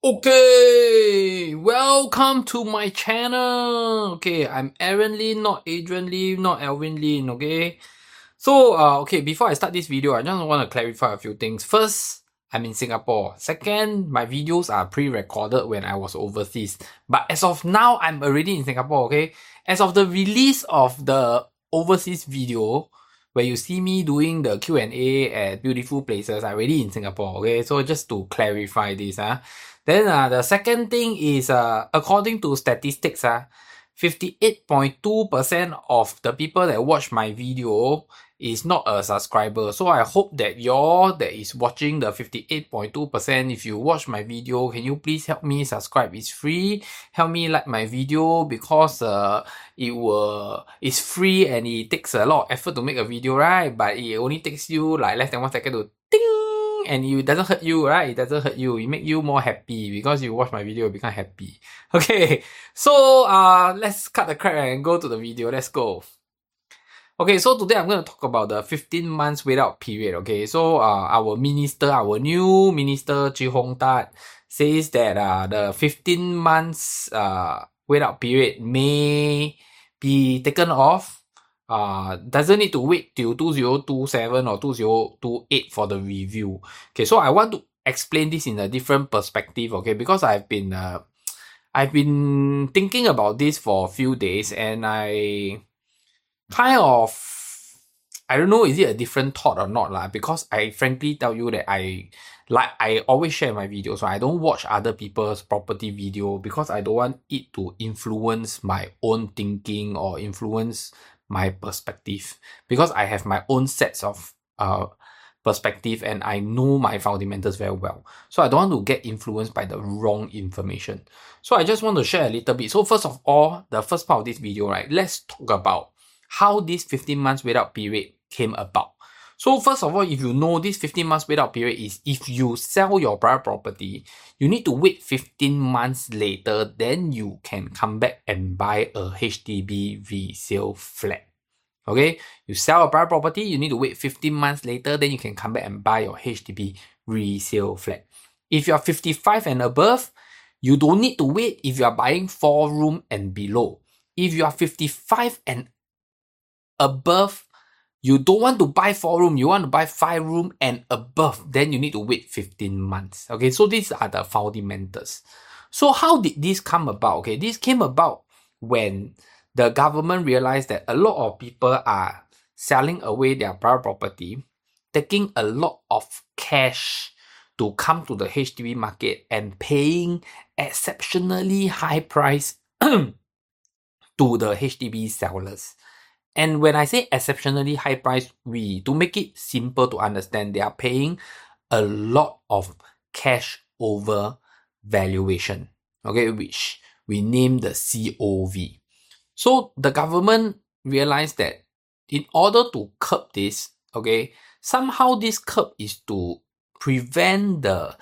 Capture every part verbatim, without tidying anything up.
Okay, welcome to my channel. Okay, I'm Aaron Lin, not Adrian Lim, not Alvin Lin, okay? So, uh, okay, before I start this video, I just want to clarify a few things. First, I'm in Singapore. Second, my videos are pre-recorded when I was overseas. But as of now, I'm already in Singapore, okay? As of the release of the overseas video, where you see me doing the Q and A at beautiful places, I'm already in Singapore, okay? So just to clarify this, huh? Then uh, the second thing is, uh, according to statistics, uh, fifty-eight point two percent of the people that watch my video is not a subscriber. So I hope that y'all that is watching the fifty-eight point two percent, if you watch my video, can you please help me subscribe? It's free. Help me like my video because uh, it will it's free and it takes a lot of effort to make a video, right? But it only takes you like less than one second to ding. And it doesn't hurt you, right? It doesn't hurt you. It make you more happy because you watch my video, you become happy. Okay, so uh, let's cut the crap and go to the video. Let's go. Okay, so today I'm going to talk about the fifteen months wait out period. Okay, so uh, our minister, our new minister, Chee Hong Tat, says that uh, the fifteen months uh, wait out period may be taken off. Uh, doesn't need to wait till two thousand twenty-seven or two thousand twenty-eight for the review. Okay, so I want to explain this in a different perspective, okay, because I've been, uh, I've been thinking about this for a few days and I kind of, I don't know, is it a different thought or not, lah? Because I frankly tell you that I, like, I always share my videos, so I don't watch other people's property video because I don't want it to influence my own thinking or influence my perspective, because I have my own sets of uh perspective and I know my fundamentals very well. So I don't want to get influenced by the wrong information. So I just want to share a little bit. So first of all, the first part of this video, right, let's talk about how this fifteen months wait out period came about. So first of all, if you know this fifteen months wait out period is if you sell your private property, you need to wait fifteen months later, then you can come back and buy a H D B resale flat. Okay, you sell a private property, you need to wait fifteen months later, then you can come back and buy your H D B resale flat. If you are fifty-five and above, you don't need to wait if you are buying four room and below. If you are fifty-five and above, you don't want to buy four room, you want to buy five room and above, then you need to wait fifteen months. Okay, so these are the fundamentals. So how did this come about? Okay, this came about when the government realized that a lot of people are selling away their private property, taking a lot of cash to come to the H D B market and paying exceptionally high price to the H D B sellers. And when I say exceptionally high price, we, to make it simple to understand, they are paying a lot of cash over valuation, okay, which we name the C O V. So the government realized that in order to curb this, okay, somehow this curb is to prevent the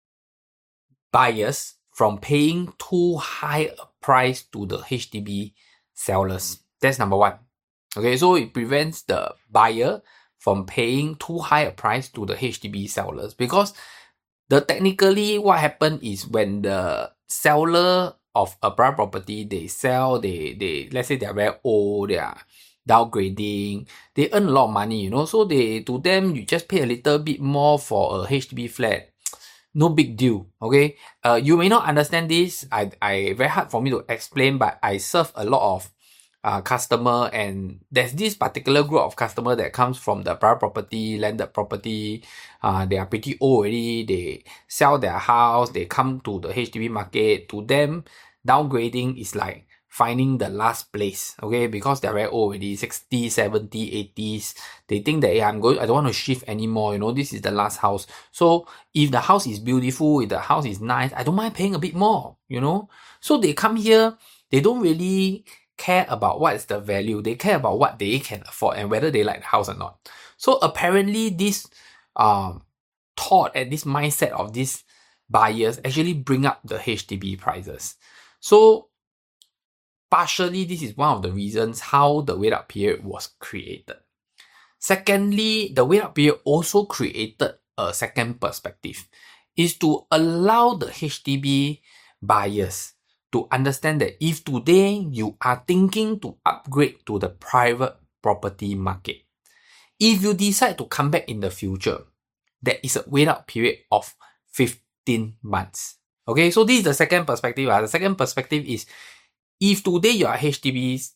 buyers from paying too high a price to the H D B sellers. That's number one. Okay, so it prevents the buyer from paying too high a price to the H D B sellers, because the technically what happened is when the seller of a private property, they sell, they, they let's say they are very old, they are downgrading, they earn a lot of money, you know, so they, to them, you just pay a little bit more for a H D B flat. No big deal, okay? Uh, you may not understand this, I, I, very hard for me to explain, but I serve a lot of Uh, customer, and there's this particular group of customer that comes from the private property, landed property. Uh, they are pretty old already. They sell their house. They come to the H D B market. To them, downgrading is like finding the last place. Okay, because they're very old already, sixty, seventy, eighties. They think that, hey, I'm going. I don't want to shift anymore. You know, this is the last house. So if the house is beautiful, if the house is nice, I don't mind paying a bit more. You know, so they come here. They don't really care about what is the value. They care about what they can afford and whether they like the house or not. So apparently this um, thought and this mindset of these buyers actually bring up the H D B prices. So partially this is one of the reasons how the wait out period was created. Secondly, the wait out period also created a second perspective. is to allow the H D B buyers to understand that if today you are thinking to upgrade to the private property market, if you decide to come back in the future, there is a wait out period of fifteen months. Okay, so this is the second perspective. Uh. The second perspective is, if today you are H D B's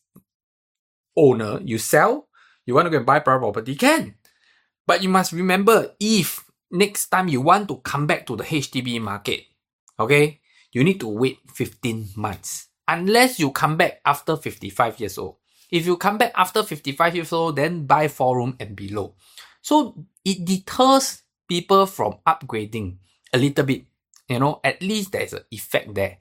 owner, you sell, you want to go and buy private property, can. But you must remember, if next time you want to come back to the H D B market, okay, you need to wait fifteen months. Unless you come back after fifty-five years old. If you come back after fifty-five years old, then buy four room and below. So it deters people from upgrading a little bit. You know, at least there's an effect there.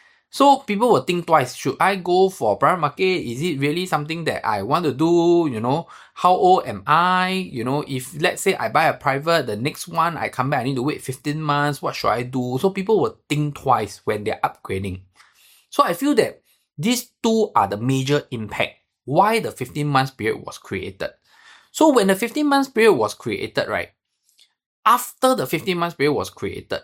So people will think twice, should I go for private market? Is it really something that I want to do? You know, how old am I? You know, if let's say I buy a private, the next one I come back, I need to wait fifteen months. What should I do? So people will think twice when they're upgrading. So I feel that these two are the major impact why the fifteen months period was created. So when the fifteen months period was created, right? After the fifteen months period was created,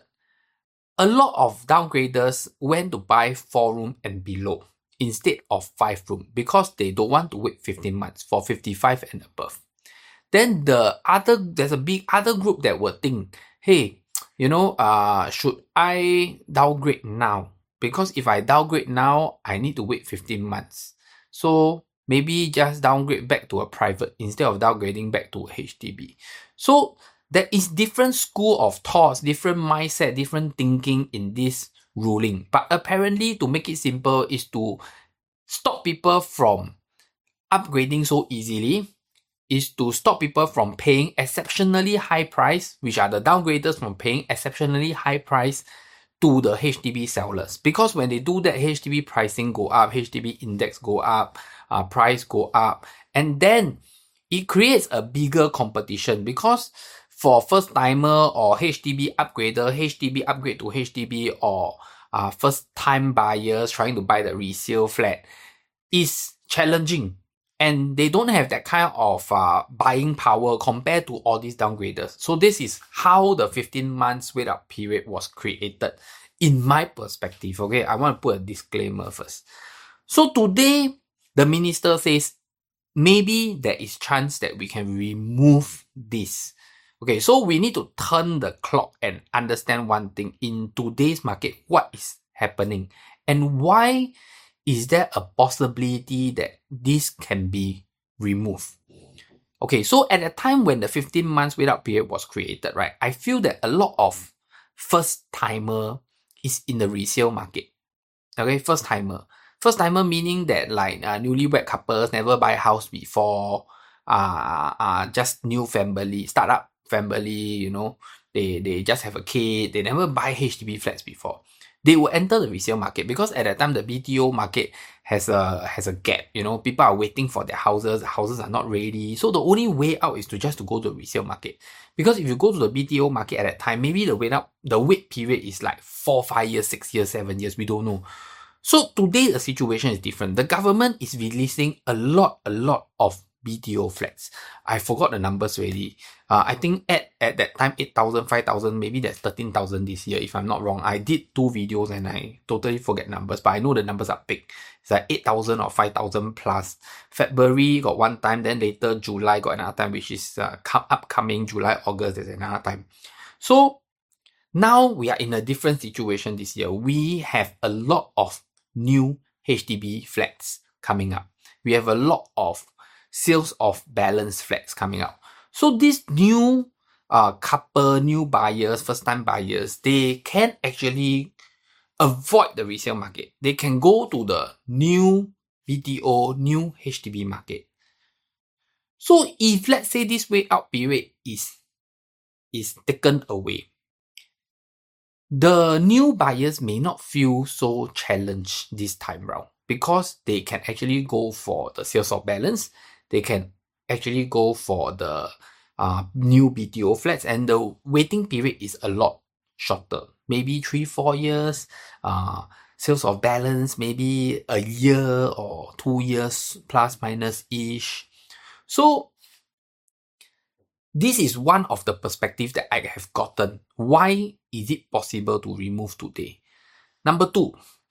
a lot of downgraders went to buy four room and below instead of five room because they don't want to wait fifteen months for fifty-five and above. Then the other, there's a big other group that will think, hey, you know, uh, should I downgrade now? Because if I downgrade now, I need to wait fifteen months. So maybe just downgrade back to a private instead of downgrading back to a H D B. So there is different school of thoughts, different mindset, different thinking in this ruling. But apparently, to make it simple, is to stop people from upgrading so easily, is to stop people from paying exceptionally high price, which are the downgraders from paying exceptionally high price to the H D B sellers. Because when they do that, H D B pricing go up, H D B index go up, uh, price go up, and then it creates a bigger competition because for first timer or H D B upgrader, H D B upgrade to H D B, or uh, first time buyers trying to buy the resale flat is challenging, and they don't have that kind of uh, buying power compared to all these downgraders. So this is how the fifteen months wait out period was created in my perspective. Okay, I want to put a disclaimer first. So today the minister says maybe there is chance that we can remove this. Okay, so we need to turn the clock and understand one thing. In today's market, what is happening and why is there a possibility that this can be removed? Okay, so at the time when the fifteen months wait out period was created, right, I feel that a lot of first timer is in the resale market. Okay, first timer. First timer meaning that like uh, newlywed couples never buy house before, uh, uh, just new family, startup family, you know, they, they just have a kid, they never buy H D B flats before. They will enter the resale market because at that time the B T O market has a has a gap. You know, people are waiting for their houses, the houses are not ready. So the only way out is to just to go to the resale market. Because if you go to the B T O market at that time, maybe the wait out the wait period is like four, five years, six years, seven years, we don't know. So today the situation is different. The government is releasing a lot, a lot of B T O flats. I forgot the numbers already. Uh, I think at, at that time, eight thousand, five thousand, maybe that's thirteen thousand this year, if I'm not wrong. I did two videos and I totally forget numbers, but I know the numbers are big. It's like eight thousand or five thousand plus. February got one time, then later July got another time, which is uh, upcoming July, August, there's another time. So now we are in a different situation this year. We have a lot of new H D B flats coming up. We have a lot of sales of balance flats coming out. So these new uh, couple, new buyers, first time buyers, they can actually avoid the resale market. They can go to the new B T O, new H D B market. So if let's say this wait out period is, is taken away, the new buyers may not feel so challenged this time round because they can actually go for the sales of balance. They can actually go for the uh, new B T O flats, and the waiting period is a lot shorter. Maybe three, four years. Uh, sales of balance, maybe a year or two years plus minus ish. So This is one of the perspectives that I have gotten. Why is it possible to remove today? Number two,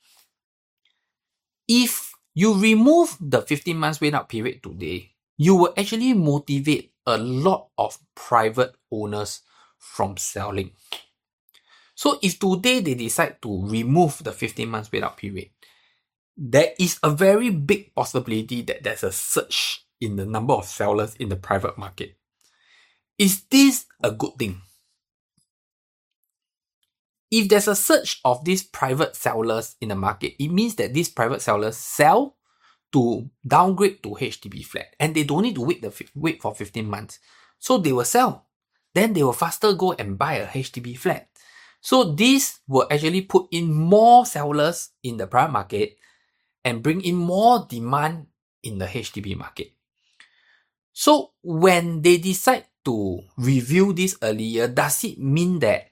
if you remove the fifteen months wait out period today, you will actually motivate a lot of private owners from selling. So if today they decide to remove the fifteen months wait out period, there is a very big possibility that there's a surge in the number of sellers in the private market. Is this a good thing? If there's a surge of these private sellers in the market, it means that these private sellers sell to downgrade to H D B flat, and they don't need to wait the wait for fifteen months. So they will sell. Then they will faster go and buy a H D B flat. So this will actually put in more sellers in the private market and bring in more demand in the H D B market. So when they decide to review this earlier, does it mean that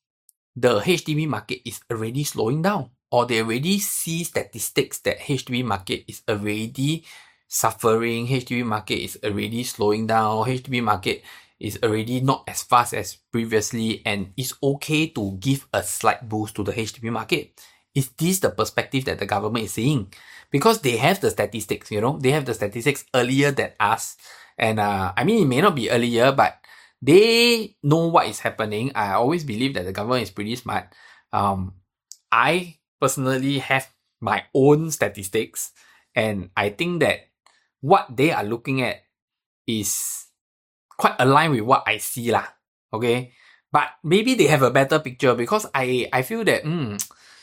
the H D B market is already slowing down? Or they already see statistics that H D B market is already suffering, H D B market is already slowing down, H D B market is already not as fast as previously, and it's okay to give a slight boost to the H D B market? Is this the perspective that the government is seeing? Because they have the statistics, you know, they have the statistics earlier than us. And uh, I mean, it may not be earlier, but they know what is happening. I always believe that the government is pretty smart. Um, I personally have my own statistics, and I think that what they are looking at is quite aligned with what I see lah. Okay, but maybe they have a better picture, because I I feel that mm,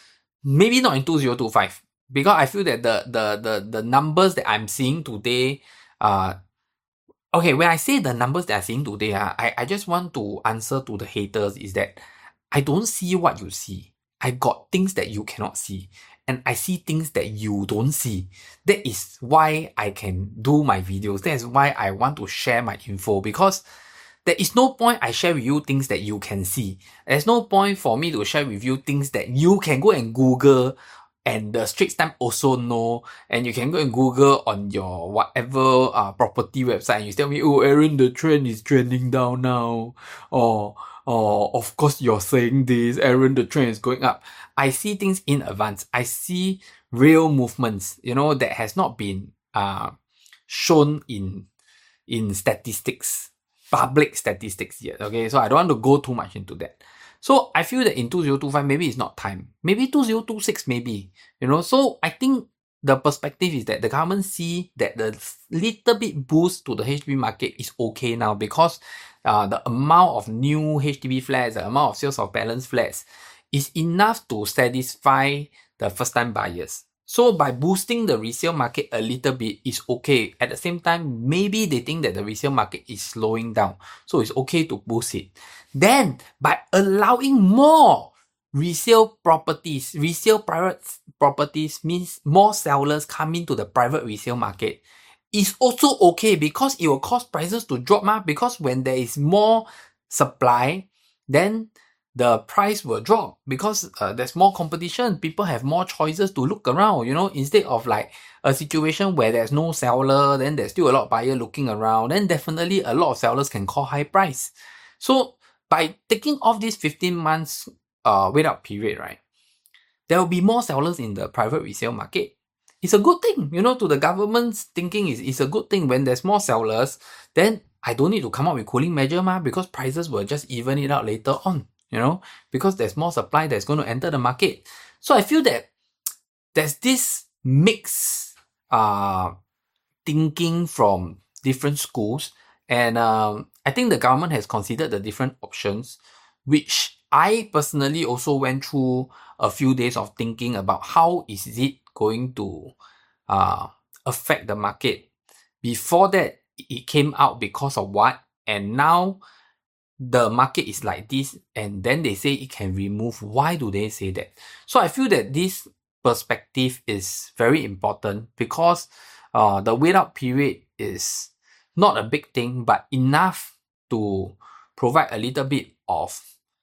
maybe not in two thousand twenty-five, because I feel that the the the the numbers that I'm seeing today, uh okay, when I say the numbers that I'm seeing today, uh, I, I just want to answer to the haters is that I don't see what you see. I got things that you cannot see. And I see things that you don't see. That is why I can do my videos. That is why I want to share my info. Because there is no point I share with you things that you can see. There's no point for me to share with you things that you can go and Google, and the Straits Times also know, and you can go and Google on your whatever uh, property website, and you tell me, oh Aaron, the trend is trending down now. Or, or of course you're saying this, Aaron, the trend is going up. I see things in advance. I see real movements, you know, that has not been uh, shown in, in statistics, public statistics yet. Okay, so I don't want to go too much into that. So I feel that in two thousand twenty-five, maybe it's not time. Maybe two thousand twenty-six, maybe. You know, so I think the perspective is that the government see that the little bit boost to the H D B market is okay now, because uh, the amount of new H D B flats, the amount of sales of balance flats is enough to satisfy the first-time buyers. So by boosting the resale market a little bit is okay. At the same time, maybe they think that the resale market is slowing down. So it's okay to boost it. Then, by allowing more resale properties, resale private properties means more sellers come into the private resale market, is also okay, because it will cause prices to drop. Ma? Because when there is more supply, then the price will drop, because uh, there's more competition. People have more choices to look around, you know, instead of like a situation where there's no seller, then there's still a lot of buyer looking around, then definitely a lot of sellers can call high price. So by taking off this fifteen months uh, wait out period, right, there will be more sellers in the private resale market. It's a good thing, you know, to the government's thinking is it's a good thing. When there's more sellers, then I don't need to come up with cooling measure, ma, because prices will just even it out later on. You know, because there's more supply that's going to enter the market. So I feel that there's this mixed uh, thinking from different schools. And um, I think the government has considered the different options, which I personally also went through a few days of thinking about how is it going to uh, affect the market. Before that, it came out because of what? And now the market is like this, and then they say it can remove. Why do they say that? So I feel that this perspective is very important, because uh, the wait out period is not a big thing, but enough to provide a little bit of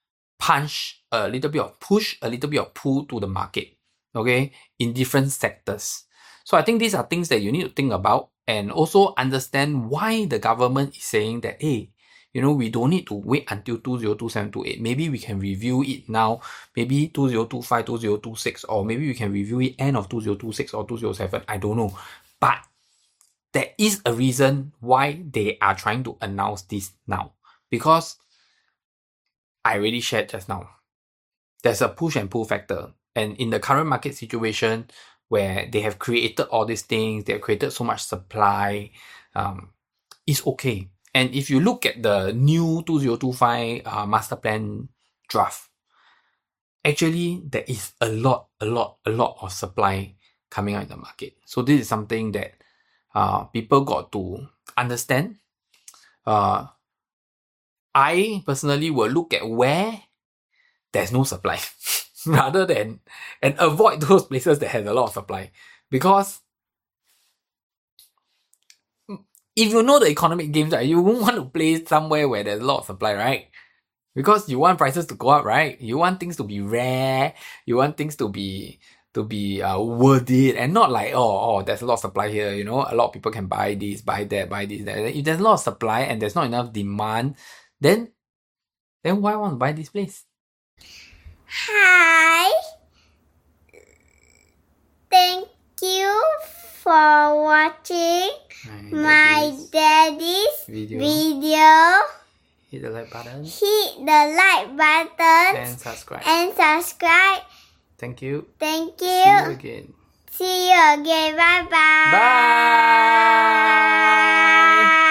punch, a little bit of push, a little bit of pull to the market, okay, in different sectors. So I think these are things that you need to think about, and also understand why the government is saying that, hey, You know, we don't need to wait until two thousand twenty-seven, twenty-eight. Maybe we can review it now, maybe two thousand twenty-five, two thousand twenty-six, or maybe we can review it end of two thousand twenty-six or two thousand twenty-seven. I don't know. But there is a reason why they are trying to announce this now. Because I already shared just now. There's a push and pull factor. And in the current market situation where they have created all these things, they have created so much supply, um, it's okay. And if you look at the new two thousand twenty-five uh, master plan draft, actually there is a lot, a lot, a lot of supply coming out in the market. So this is something that uh, people got to understand. Uh, I personally will look at where there's no supply rather than and avoid those places that have a lot of supply. Because if you know the economic games, right, you won't want to play somewhere where there's a lot of supply, right? Because you want prices to go up, right? You want things to be rare. You want things to be to be uh, worth it, and not like, oh, oh, there's a lot of supply here. You know, a lot of people can buy this, buy that, buy this, that. If there's a lot of supply and there's not enough demand, then then why want to buy this place? Hi. Thank you for watching my daddy's video. video. Hit the like button. Hit the like button. And subscribe. And subscribe. Thank you. Thank you. See you again. See you again. Bye-bye. Bye.